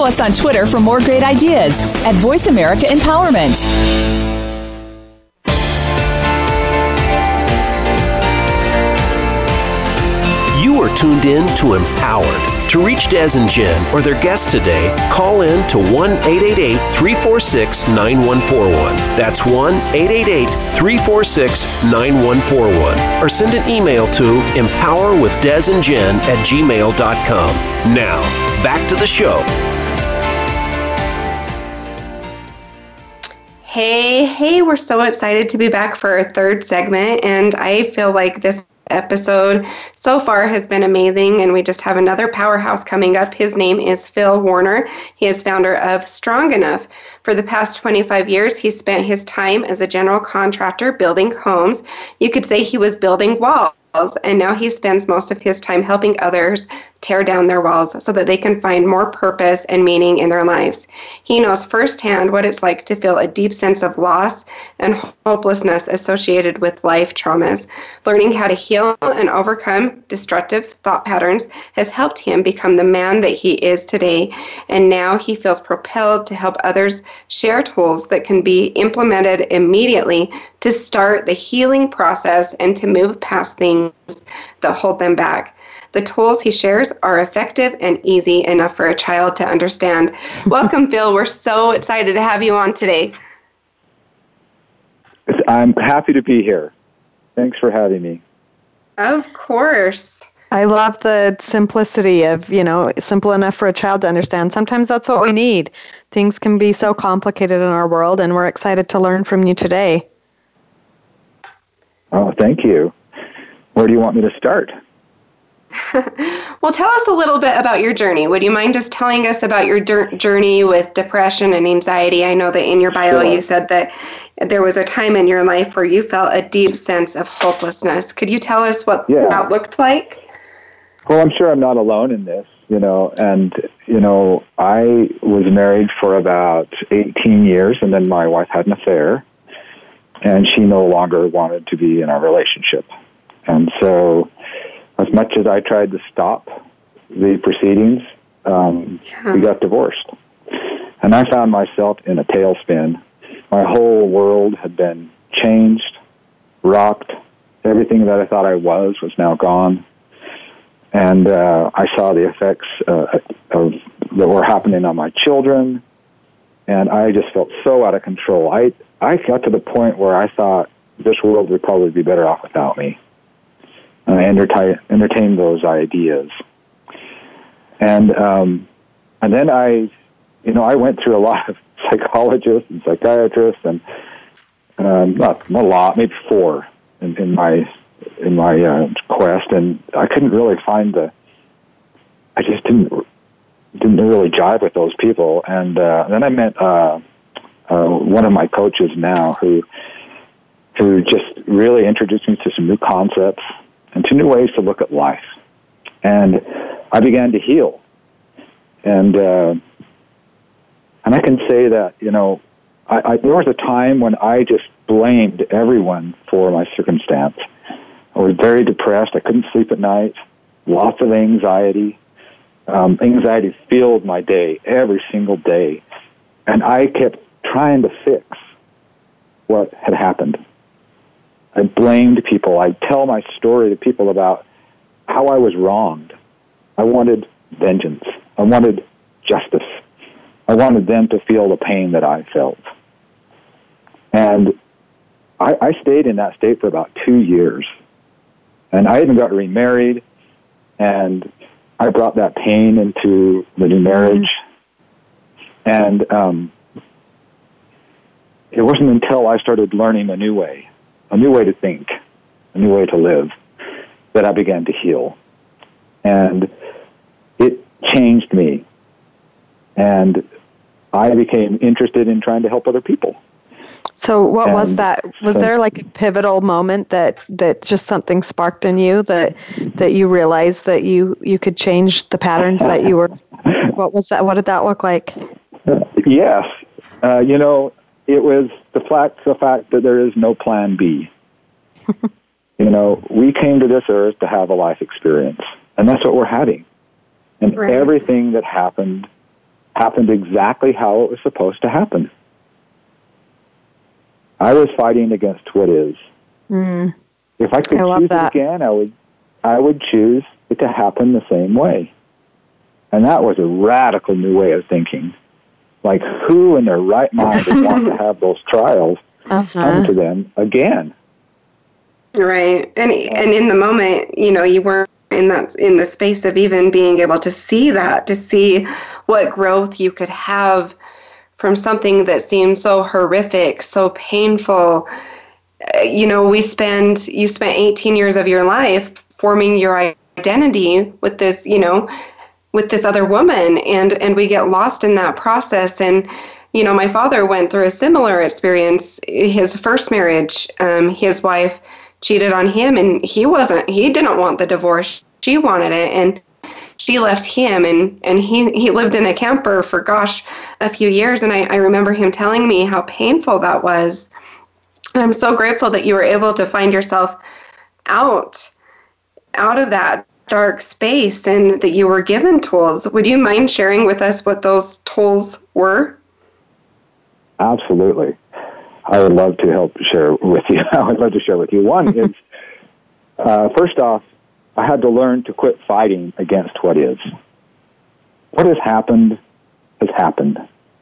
Follow us on Twitter for more great ideas at Voice America Empowerment. You are tuned in to Empowered. To reach Des and Jen or their guest today, call in to one eight eight eight, three four six, nine one four one. That's one eight eight eight, three four six, nine one four one. Or send an email to empowerwithdesandjen at gmail dot com. Now, back to the show. Hey, hey, we're so excited to be back for our third segment, and I feel like this episode so far has been amazing, and we just have another powerhouse coming up. His name is Phil Warner. He is founder of Strong Enough. For the past twenty-five years, he spent his time as a general contractor building homes. You could say he was building walls, and now he spends most of his time helping others tear down their walls so that they can find more purpose and meaning in their lives. He knows firsthand what it's like to feel a deep sense of loss and hopelessness associated with life traumas. Learning how to heal and overcome destructive thought patterns has helped him become the man that he is today, and now he feels propelled to help others share tools that can be implemented immediately to start the healing process and to move past things that hold them back. The tools he shares are effective and easy enough for a child to understand. Welcome, Phil. We're so excited to have you on today. I'm happy to be here. Thanks for having me. Of course. I love the simplicity of, you know, simple enough for a child to understand. Sometimes that's what we need. Things can be so complicated in our world, and we're excited to learn from you today. Oh, thank you. Where do you want me to start? Well, tell us a little bit about your journey. Would you mind just telling us about your journey with depression and anxiety? I know that in your bio sure. you said that there was a time in your life where you felt a deep sense of hopelessness. Could you tell us what yeah. that looked like? Well, I'm sure I'm not alone in this, you know, and, you know, I was married for about eighteen years, and then my wife had an affair, and she no longer wanted to be in our relationship. And so as much as I tried to stop the proceedings, um, yeah. we got divorced. And I found myself in a tailspin. My whole world had been changed, rocked. Everything that I thought I was was now gone. And uh, I saw the effects uh, of that were happening on my children, and I just felt so out of control. I, I got to the point where I thought this world would probably be better off without me. And I entertain, entertained those ideas. And um, and then I, you know, I went through a lot of psychologists and psychiatrists, and um, not, not a lot, maybe four in, in my in my uh, quest, and I couldn't really find the. I just didn't didn't really jive with those people, and uh, then I met uh, uh, one of my coaches now, who who just really introduced me to some new concepts and to new ways to look at life. And I began to heal. And uh, and I can say that, you know, I, I, there was a time when I just blamed everyone for my circumstance. I was very depressed. I couldn't sleep at night. Lots of anxiety. Um, anxiety filled my day, every single day. And I kept trying to fix what had happened. I blamed people. I'd tell my story to people about how I was wronged. I wanted vengeance. I wanted justice. I wanted them to feel the pain that I felt. And I, I stayed in that state for about two years. And I even got remarried, and I brought that pain into the new marriage. And um, it wasn't until I started learning a new way, a new way to think, a new way to live, that I began to heal. And it changed me. And I became interested in trying to help other people. So what and was that? Was so, there like a pivotal moment that, that just something sparked in you that that you realized that you, you could change the patterns that you were, what was that? What did that look like? Yes. Uh, you know, it was the fact, the fact that there is no plan B. You know, we came to this earth to have a life experience, and that's what we're having. And right. everything that happened happened exactly how it was supposed to happen. I was fighting against what is. Mm. If I could I choose that. it again, I would I would choose it to happen the same way. And that was a radical new way of thinking. Like, who in their right mind would want to have those trials uh-huh. come to them again? Right. And and in the moment, you know, you weren't in that in the space of even being able to see that, to see what growth you could have from something that seemed so horrific, so painful. You know, we spend, you spent eighteen years of your life forming your identity with this, you know, with this other woman, and, and we get lost in that process. And, you know, my father went through a similar experience. His first marriage, um, his wife cheated on him, and he wasn't, he didn't want the divorce. She wanted it, and she left him, and, and he, he lived in a camper for, gosh, a few years. And I, I remember him telling me how painful that was. And I'm so grateful that you were able to find yourself out, out of that dark space, and that you were given tools. Would you mind sharing with us what those tools were? Absolutely. I would love to help share with you. I would love to share with you. One is, uh, first off, I had to learn to quit fighting against what is. What has happened has happened.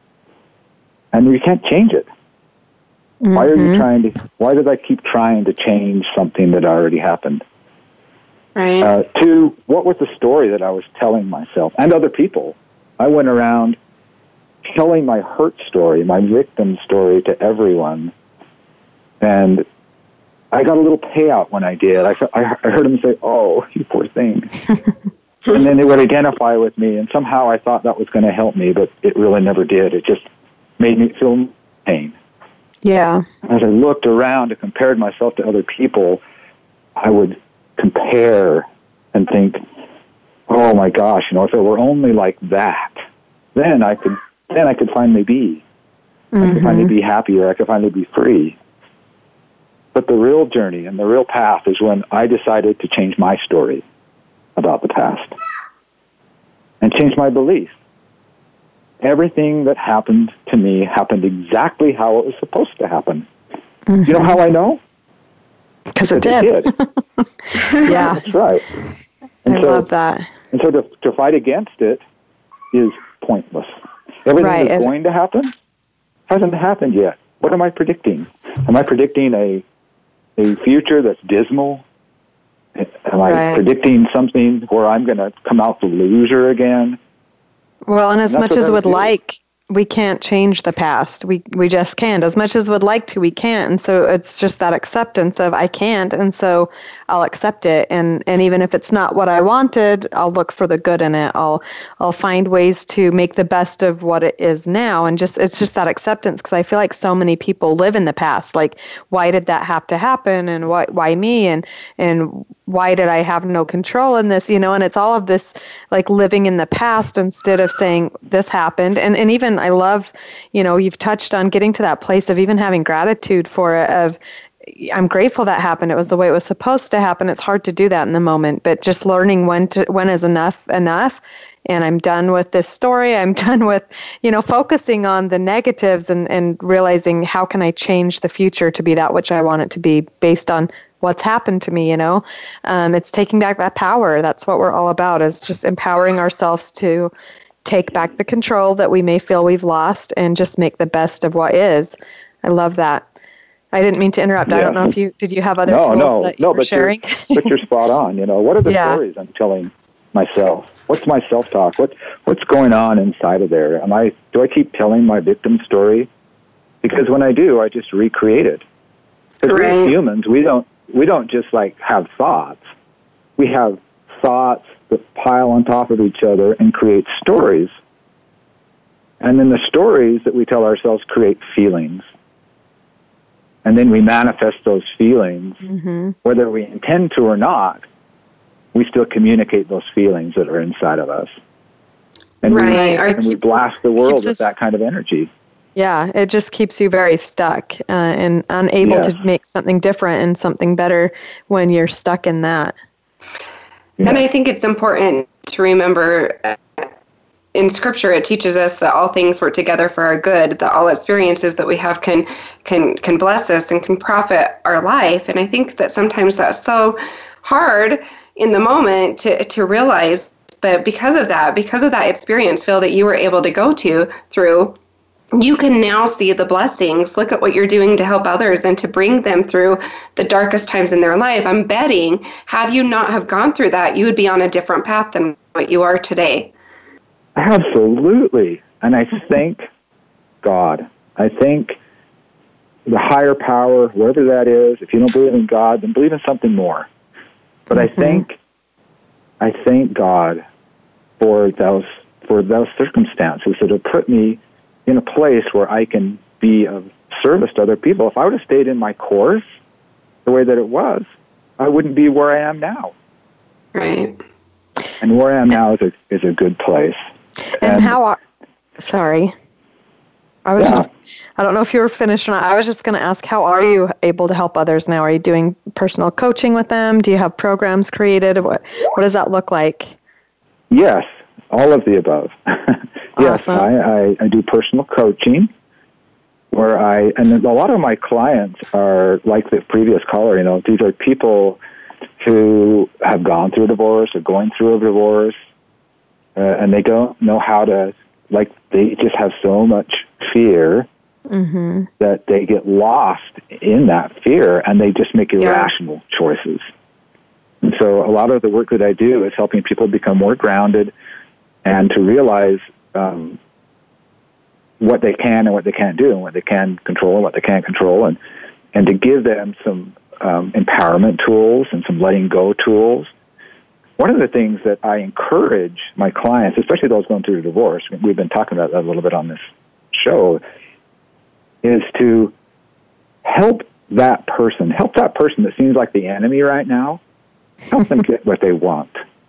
And you can't change it. Mm-hmm. Why are you trying to, why did I keep trying to change something that already happened? Right. Uh, two, what was the story that I was telling myself and other people? I went around telling my hurt story, my victim story to everyone. And I got a little payout when I did. I, I heard them say, "Oh, you poor thing." And then they would identify with me, and somehow I thought that was going to help me, but it really never did. It just made me feel pain. Yeah. As I looked around and compared myself to other people, I would compare and think, "Oh my gosh, you know, if it were only like that, then I could, then I could finally be. Mm-hmm. I could finally be happier. I could finally be free." But the real journey and the real path is when I decided to change my story about the past and change my belief. Everything that happened to me happened exactly how it was supposed to happen. Mm-hmm. You know how I know? Because it did. It did. Yeah. That's right. And I so, love that. And so to, to fight against it is pointless. Everything right. that's it, going to happen hasn't happened yet. What am I predicting? Am I predicting a a future that's dismal? Am I right. predicting something where I'm going to come out the loser again? Well, and as and much as would do. like, we can't change the past. We we just can't. As much as would like to, we can't. And so it's just that acceptance of I can't, and so I'll accept it. And and even if it's not what I wanted, I'll look for the good in it. I'll I'll find ways to make the best of what it is now. And just it's just that acceptance, because I feel like so many people live in the past. Like, why did that have to happen? And why why me? And and why did I have no control in this? You know, and it's all of this like living in the past instead of saying this happened. And and even I love, you know, you've touched on getting to that place of even having gratitude for it, of I'm grateful that happened. It was the way it was supposed to happen. It's hard to do that in the moment, but just learning when to, when is enough enough. And I'm done with this story. I'm done with, you know, focusing on the negatives and, and realizing how can I change the future to be that which I want it to be based on what's happened to me, you know. Um, it's taking back that power. That's what we're all about, is just empowering ourselves to take back the control that we may feel we've lost and just make the best of what is. I love that. I didn't mean to interrupt. Yeah. I don't know if you, did you have other no, tools no, that you no, were but sharing? You're, but you're spot on. You know, what are the yeah. stories I'm telling myself? What's my self-talk? What, what's going on inside of there? Am I, do I keep telling my victim story? Because when I do, I just recreate it. Because right. we as humans, we don't, we don't just like have thoughts. We have thoughts that pile on top of each other and create stories. And then the stories that we tell ourselves create feelings. And then we manifest those feelings, mm-hmm. whether we intend to or not. We still communicate those feelings that are inside of us. And, right. we, and we blast the world with us, that kind of energy. Yeah, it just keeps you very stuck uh, and unable yes. to make something different and something better when you're stuck in that. Yeah. And I think it's important to remember in Scripture, it teaches us that all things work together for our good, that all experiences that we have can can can bless us and can profit our life. And I think that sometimes that's so hard in the moment to, to realize. But because of that, because of that experience, Phil, that you were able to go to through, you can now see the blessings. Look at what you're doing to help others and to bring them through the darkest times in their life. I'm betting, had you not have gone through that, you would be on a different path than what you are today. Absolutely. And I thank God. I thank the higher power, whatever that is. If you don't believe in God, then believe in something more. But mm-hmm. I think I thank God for those for those circumstances that have put me in a place where I can be of service to other people. If I would have stayed in my course the way that it was, I wouldn't be where I am now. Right. And where I am now is a is a good place. And, and how are, sorry. I was yeah. just, I don't know if you were finished or not. I was just going to ask, how are you able to help others now? Are you doing personal coaching with them? Do you have programs created? What What does that look like? Yes, all of the above. Yes, awesome. I, I, I do personal coaching where I, and a lot of my clients are like the previous caller, you know, these are people who have gone through a divorce or going through a divorce, uh, and they don't know how to, like, they just have so much fear mm-hmm. that they get lost in that fear and they just make irrational yeah. choices. And so a lot of the work that I do is helping people become more grounded and to realize um, what they can and what they can't do and what they can control and what they can't control, and, and to give them some um, empowerment tools and some letting go tools. One of the things that I encourage my clients, especially those going through a divorce, we've been talking about that a little bit on this show, is to help that person, help that person that seems like the enemy right now, help them get what they want.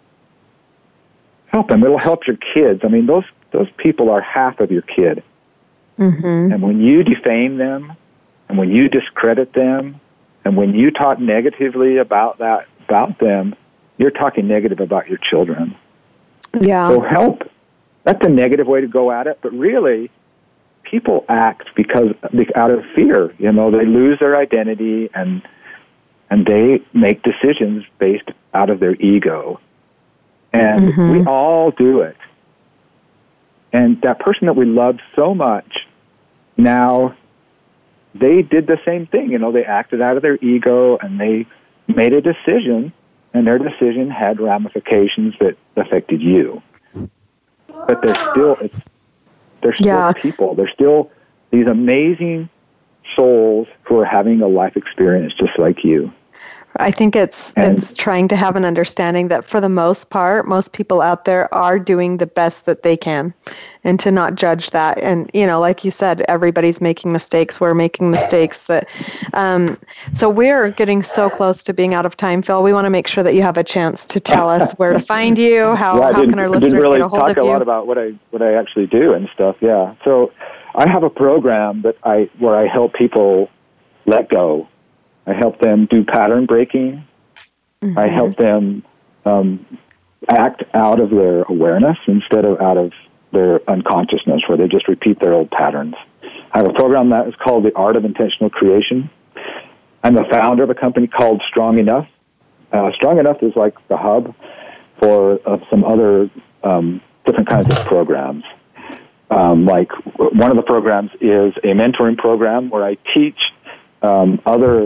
Help them. It'll help your kids. I mean, those those people are half of your kid. Mm-hmm. And when you defame them, and when you discredit them, and when you talk negatively about that about them, you're talking negative about your children. Yeah. So help. That's a negative way to go at it, but really, people act because out of fear. You know, they lose their identity and and they make decisions based out of their ego. And mm-hmm. we all do it. And that person that we loved so much, now they did the same thing. You know, they acted out of their ego and they made a decision, and their decision had ramifications that affected you. But they're still, it's, they're still yeah. people. They're still these amazing souls who are having a life experience just like you. I think it's and, it's trying to have an understanding that for the most part, most people out there are doing the best that they can, and to not judge that. And, you know, like you said, everybody's making mistakes. We're making mistakes. That, um, so we're getting so close to being out of time, Phil. We want to make sure that you have a chance to tell us where to find you, how, yeah, how can our listeners really get a hold of you. I didn't really talk a lot about what I, what I actually do and stuff, yeah. So I have a program that I where I help people let go. I help them do pattern breaking. Mm-hmm. I help them um, act out of their awareness instead of out of their unconsciousness, where they just repeat their old patterns. I have a program that is called The Art of Intentional Creation. I'm the founder of a company called Strong Enough. Uh, Strong Enough is like the hub for uh, some other um, different kinds of programs. Um, like one of the programs is a mentoring program where I teach um, other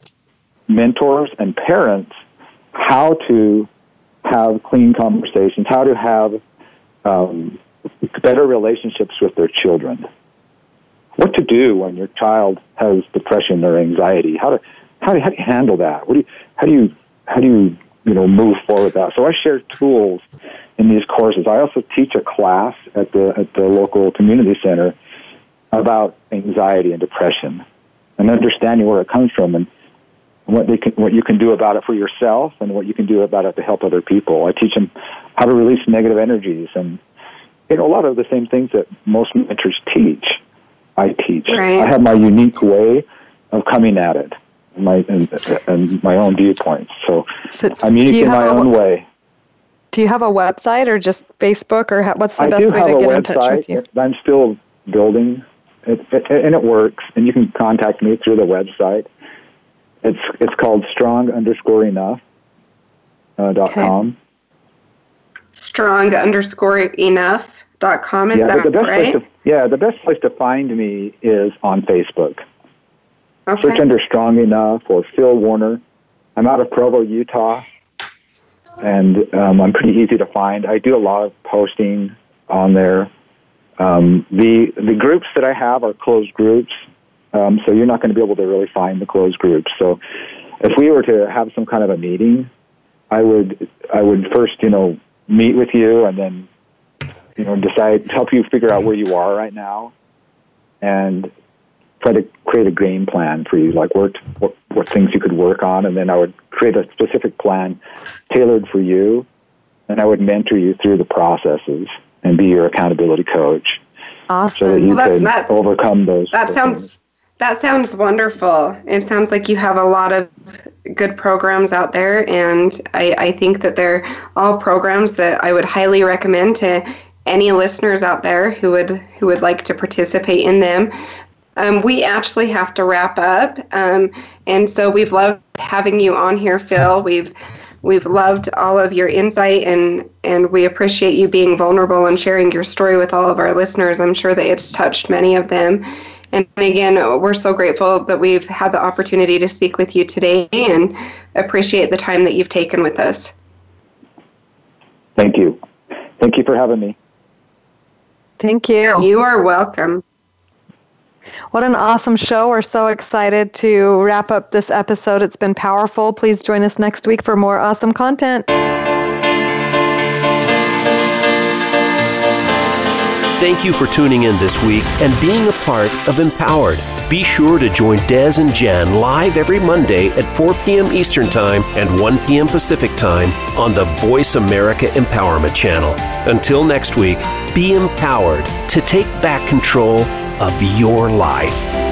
mentors and parents how to have clean conversations, how to have um, better relationships with their children, what to do when your child has depression or anxiety, how to how do, how do you handle that? What do you, how do you how do you you know move forward with that? So I share tools in these courses. I also teach a class at the at the local community center about anxiety and depression and understanding where it comes from and what they can, what you can do about it for yourself and what you can do about it to help other people. I teach them how to release negative energies and, you know, a lot of the same things that most mentors teach, I teach. Right. I have my unique way of coming at it, my and, and my own viewpoints. So, so I'm unique in my own way. Do you have a website or just Facebook, or how, what's the I best way to get in touch with you? I'm still building, it, it, and it works. And you can contact me through the website. It's it's called strong underscore enough uh, dot Okay. com. Strong underscore enough dot com, is yeah, that the best right? Place to, yeah, the best place to find me is on Facebook. Okay. Search under Strong Enough or Phil Warner. I'm out of Provo, Utah, and um, I'm pretty easy to find. I do a lot of posting on there. Um, the the groups that I have are closed groups, um, so you're not going to be able to really find the closed groups. So if we were to have some kind of a meeting, I would I would first, you know, meet with you and then, you know, decide, help you figure out where you are right now and try to create a game plan for you, like what, what, what things you could work on. And then I would create a specific plan tailored for you, and I would mentor you through the processes and be your accountability coach. Awesome. So that you Well, that- could that- overcome those. That those sounds things. that sounds wonderful. It sounds like you have a lot of good programs out there, and I, I think that they're all programs that I would highly recommend to any listeners out there who would who would like to participate in them. Um, we actually have to wrap up, um, and so we've loved having you on here, Phil. We've we've loved all of your insight, and and we appreciate you being vulnerable and sharing your story with all of our listeners. I'm sure that it's touched many of them. And again, we're so grateful that we've had the opportunity to speak with you today, and appreciate the time that you've taken with us. Thank you. Thank you for having me. Thank you. You are welcome. What an awesome show. We're so excited to wrap up this episode. It's been powerful. Please join us next week for more awesome content. Thank you for tuning in this week and being a part of Empowered. Be sure to join Des and Jen live every Monday at four p.m. Eastern Time and one p.m. Pacific Time on the Voice America Empowerment Channel. Until next week, be empowered to take back control of your life.